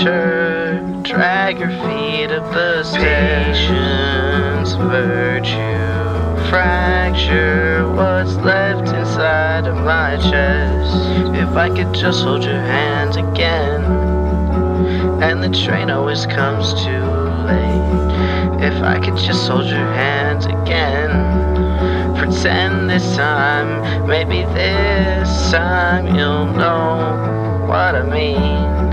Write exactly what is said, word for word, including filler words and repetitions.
future. Drag your feet up the stations, virtue. Fracture what's left inside of my chest. If I could just hold your hand again, and the train always comes too late. If I could just hold your hand again, pretend this time, maybe this time you'll know what I mean.